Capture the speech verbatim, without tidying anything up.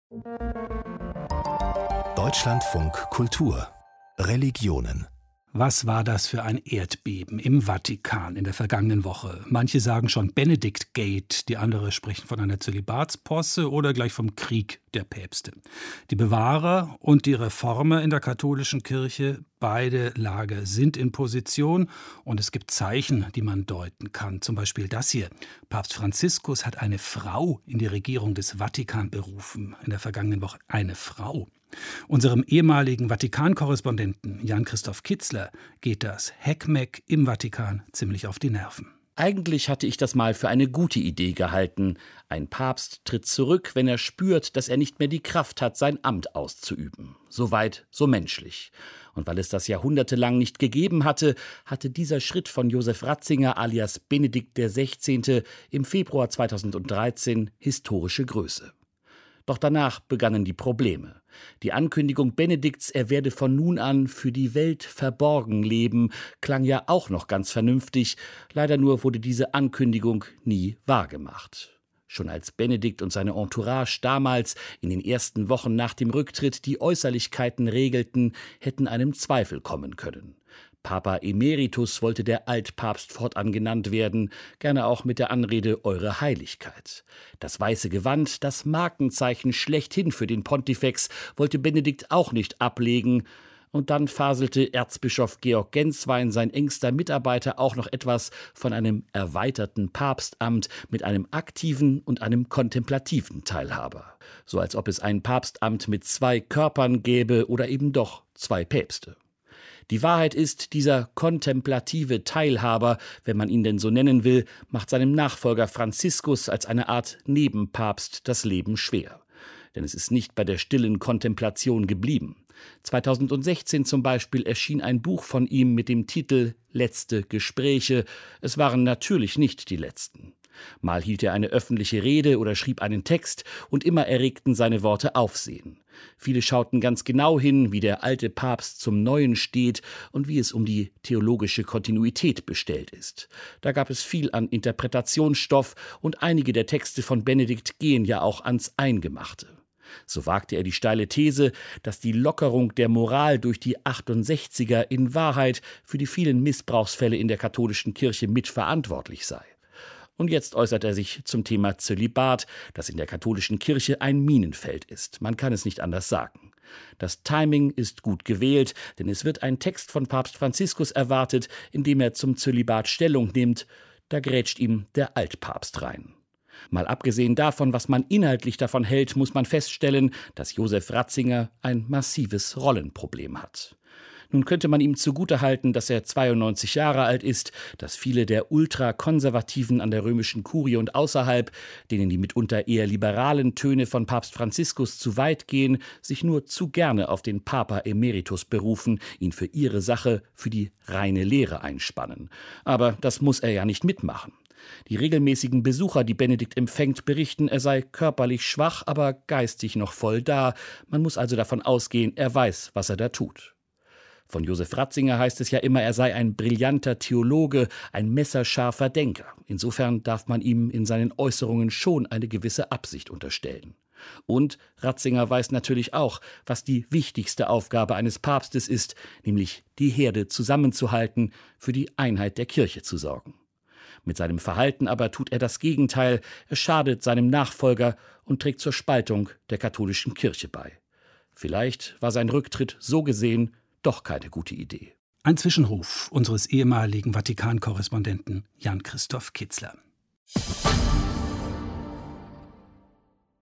Deutschlandfunk Kultur Religionen. Was war das für ein Erdbeben im Vatikan in der vergangenen Woche? Manche sagen schon Benedikt-Gate, die andere sprechen von einer Zölibatsposse oder gleich vom Krieg der Päpste. Die Bewahrer und die Reformer in der katholischen Kirche, beide Lager sind in Position und es gibt Zeichen, die man deuten kann. Zum Beispiel das hier. Papst Franziskus hat eine Frau in die Regierung des Vatikan berufen. In der vergangenen Woche eine Frau. Unserem ehemaligen Vatikan-Korrespondenten Jan-Christoph Kitzler geht das Heckmeck im Vatikan ziemlich auf die Nerven. Eigentlich hatte ich das mal für eine gute Idee gehalten. Ein Papst tritt zurück, wenn er spürt, dass er nicht mehr die Kraft hat, sein Amt auszuüben. So weit, so menschlich. Und weil es das jahrhundertelang nicht gegeben hatte, hatte dieser Schritt von Josef Ratzinger alias Benedikt der Sechzehnte im Februar zweitausenddreizehn historische Größe. Doch danach begannen die Probleme. Die Ankündigung Benedikts, er werde von nun an für die Welt verborgen leben, klang ja auch noch ganz vernünftig. Leider nur wurde diese Ankündigung nie wahrgemacht. Schon als Benedikt und seine Entourage damals in den ersten Wochen nach dem Rücktritt die Äußerlichkeiten regelten, hätten einem Zweifel kommen können. Papa Emeritus wollte der Altpapst fortan genannt werden, gerne auch mit der Anrede Eure Heiligkeit. Das weiße Gewand, das Markenzeichen schlechthin für den Pontifex, wollte Benedikt auch nicht ablegen. Und dann faselte Erzbischof Georg Genswein, sein engster Mitarbeiter, auch noch etwas von einem erweiterten Papstamt mit einem aktiven und einem kontemplativen Teilhaber. So als ob es ein Papstamt mit zwei Körpern gäbe oder eben doch zwei Päpste. Die Wahrheit ist, dieser kontemplative Teilhaber, wenn man ihn denn so nennen will, macht seinem Nachfolger Franziskus als eine Art Nebenpapst das Leben schwer. Denn es ist nicht bei der stillen Kontemplation geblieben. zweitausendsechzehn zum Beispiel erschien ein Buch von ihm mit dem Titel »Letzte Gespräche«. Es waren natürlich nicht die letzten. Mal hielt er eine öffentliche Rede oder schrieb einen Text und immer erregten seine Worte Aufsehen. Viele schauten ganz genau hin, wie der alte Papst zum Neuen steht und wie es um die theologische Kontinuität bestellt ist. Da gab es viel an Interpretationsstoff und einige der Texte von Benedikt gehen ja auch ans Eingemachte. So wagte er die steile These, dass die Lockerung der Moral durch die achtundsechziger in Wahrheit für die vielen Missbrauchsfälle in der katholischen Kirche mitverantwortlich sei. Und jetzt äußert er sich zum Thema Zölibat, das in der katholischen Kirche ein Minenfeld ist. Man kann es nicht anders sagen. Das Timing ist gut gewählt, denn es wird ein Text von Papst Franziskus erwartet, in dem er zum Zölibat Stellung nimmt. Da grätscht ihm der Altpapst rein. Mal abgesehen davon, was man inhaltlich davon hält, muss man feststellen, dass Josef Ratzinger ein massives Rollenproblem hat. Nun könnte man ihm zugutehalten, dass er zweiundneunzig Jahre alt ist, dass viele der Ultrakonservativen an der römischen Kurie und außerhalb, denen die mitunter eher liberalen Töne von Papst Franziskus zu weit gehen, sich nur zu gerne auf den Papa Emeritus berufen, ihn für ihre Sache, für die reine Lehre einspannen. Aber das muss er ja nicht mitmachen. Die regelmäßigen Besucher, die Benedikt empfängt, berichten, er sei körperlich schwach, aber geistig noch voll da. Man muss also davon ausgehen, er weiß, was er da tut. Von Josef Ratzinger heißt es ja immer, er sei ein brillanter Theologe, ein messerscharfer Denker. Insofern darf man ihm in seinen Äußerungen schon eine gewisse Absicht unterstellen. Und Ratzinger weiß natürlich auch, was die wichtigste Aufgabe eines Papstes ist, nämlich die Herde zusammenzuhalten, für die Einheit der Kirche zu sorgen. Mit seinem Verhalten aber tut er das Gegenteil, er schadet seinem Nachfolger und trägt zur Spaltung der katholischen Kirche bei. Vielleicht war sein Rücktritt so gesehen doch keine gute Idee. Ein Zwischenruf unseres ehemaligen Vatikan-Korrespondenten Jan-Christoph Kitzler.